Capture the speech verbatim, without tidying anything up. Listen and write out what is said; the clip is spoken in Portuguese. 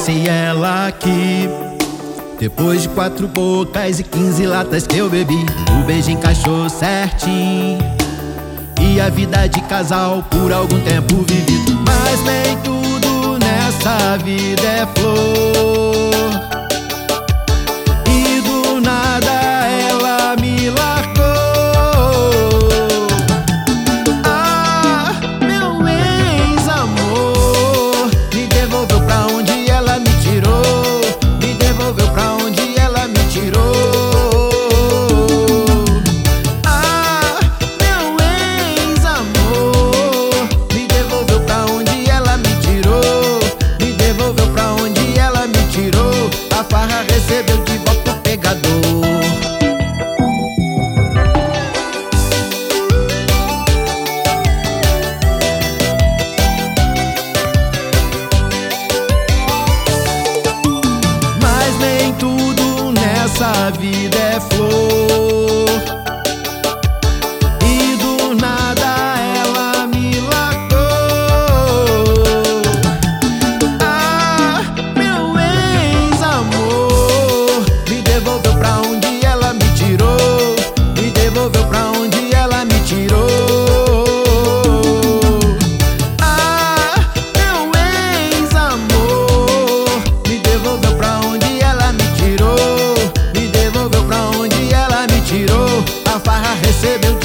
conheci ela aqui. Depois de quatro bocas e quinze latas que eu bebi, o beijo encaixou certinho e a vida de casal por algum tempo vivido. Mas nem tudo nessa vida é flor, e do nada ela me largou. Ah, meu ex-amor me devolveu pra onde ela me tirou, me devolveu pra onde ela me tirou. Ah, meu ex-amor me devolveu pra onde ela me tirou, me devolveu pra onde ela me tirou. A farra recebeu de volta o pegador. Mas nem tudo nessa vida é flor, e do nada ela me largou. Ah, meu ex-amor me devolveu pra onde ela me tirou, me devolveu pra onde ela me tirou. Ah, meu ex-amor me devolveu pra onde ela me tirou, me devolveu pra onde ela me tirou. A farra recebeu